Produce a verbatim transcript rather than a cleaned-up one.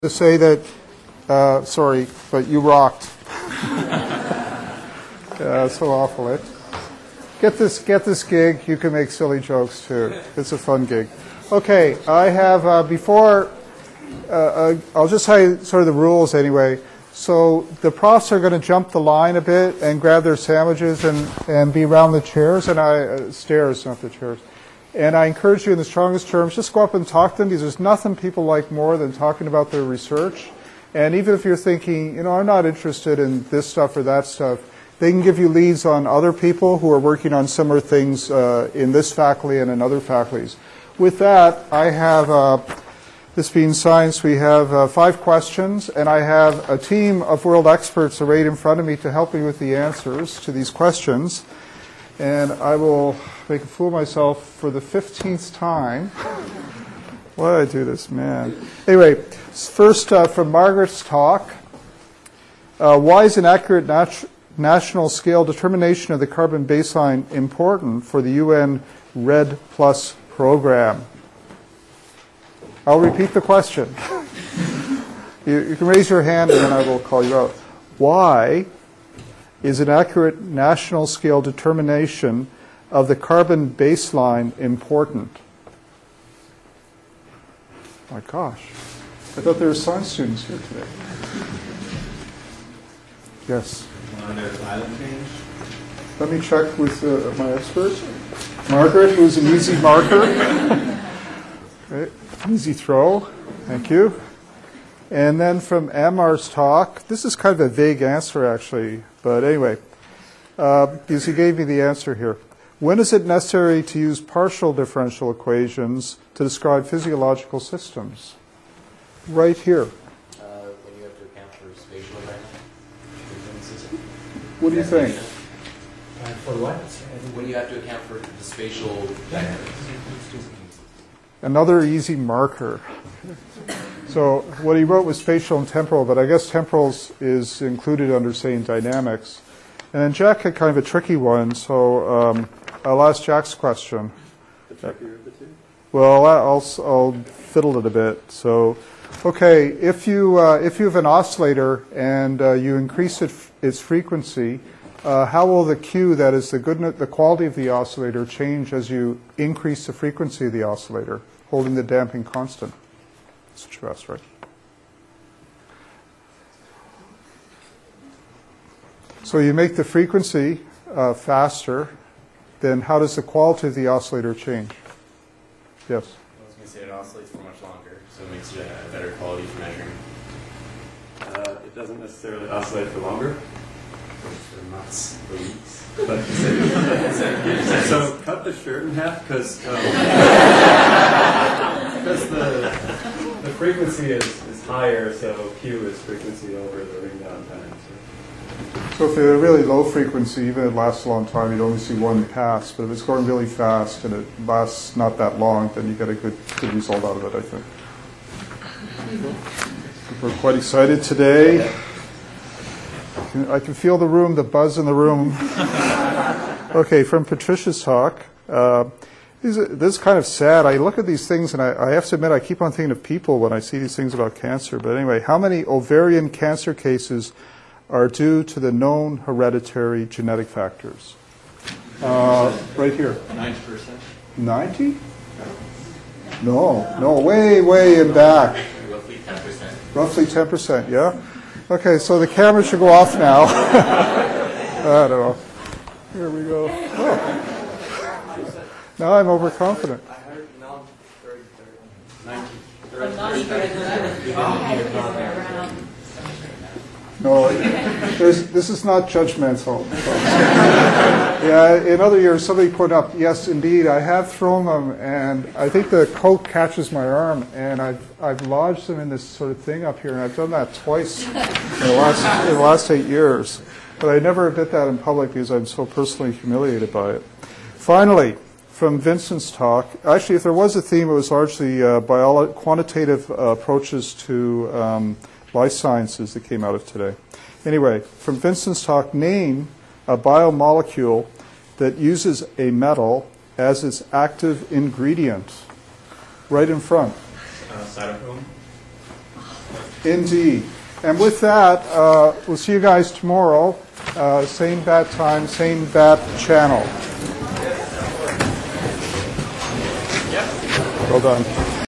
to say that, uh, sorry, but you rocked. Yeah, it's so awful. It. Get this, get this gig. You can make silly jokes too. It's a fun gig. Okay, I have uh, before. Uh, uh, I'll just tell you sort of the rules anyway. So the profs are going to jump the line a bit and grab their sandwiches and, and be around the chairs and I uh, stairs, not the chairs. And I encourage you in the strongest terms, just go up and talk to them because there's nothing people like more than talking about their research. And even if you're thinking, you know, I'm not interested in this stuff or that stuff, they can give you leads on other people who are working on similar things uh, in this faculty and in other faculties. With that, I have, uh, this being science, we have uh, five questions, and I have a team of world experts arrayed in front of me to help me with the answers to these questions. And I will make a fool of myself for the fifteenth time. Why did I do this, man? Anyway, first uh, from Margaret's talk, uh, why is an accurate nat national scale determination of the carbon baseline important for the U N REDD Plus program? I'll repeat the question. you, you can raise your hand and then I will call you out. Why is an accurate national scale determination of the carbon baseline important? My gosh. I thought there were science students here today. Yes? There's island change. Let me check with uh, my expert. Margaret, who's an easy marker. Okay. Easy throw. Thank you. And then from Amar's talk, this is kind of a vague answer actually, but anyway, uh, because he gave me the answer here. When is it necessary to use partial differential equations to describe physiological systems? Right here. Uh, when you have to account for spatial dynamics. What do you think? Uh, for what? When you have to account for the spatial dynamics. Another easy marker. So what he wrote was spatial and temporal, but I guess temporals is included under, saying, dynamics. And then Jack had kind of a tricky one, so um, I'll ask Jack's question. The trickier of the two? Well, I'll, I'll fiddle it a bit. So, okay, if you, uh, if you have an oscillator and uh, you increase it, its frequency, uh, how will the Q, that is the, goodness, the quality of the oscillator, change as you increase the frequency of the oscillator, holding the damping constant? That's what you asked, right? So you make the frequency uh, faster, then how does the quality of the oscillator change? Yes? I was going to say it oscillates for much longer, so it makes it a better quality for measuring. Uh, it doesn't necessarily oscillate for longer. For months, for weeks. But so cut the shirt in half because um, because the the frequency is, is higher, so Q is frequency over the ring down time. So. So if you're a really low frequency, even if it lasts a long time, you'd only see one pass. But if it's going really fast and it lasts not that long, then you get a good good result out of it, I think. We're quite excited today. I can feel the room, the buzz in the room. Okay, from Patricia's talk. Uh, this is kind of sad. I look at these things, and I, I have to admit, I keep on thinking of people when I see these things about cancer. But anyway, how many ovarian cancer cases are due to the known hereditary genetic factors? Uh, right here. ninety percent. ninety? No, no, way, way in back. Roughly ten percent. Roughly ten percent, yeah? Okay, so the camera should go off now. I don't know. Here we go. Oh. Now I'm overconfident. I heard non thirty thirty. No, there's, this is not judgmental. Yeah, in other years, somebody put up, yes, indeed, I have thrown them, and I think the coat catches my arm, and I've, I've lodged them in this sort of thing up here, and I've done that twice in the last, in the last eight years. But I never admit that in public because I'm so personally humiliated by it. Finally, from Vincent's talk, actually, if there was a theme, it was largely uh, biolo- quantitative uh, approaches to um, life sciences that came out of today. Anyway, from Vincent's talk, name a biomolecule that uses a metal as its active ingredient. Right in front. Uh, cytochrome. Indeed. And with that, uh, we'll see you guys tomorrow. Uh, same bat time, same bat channel. Well done.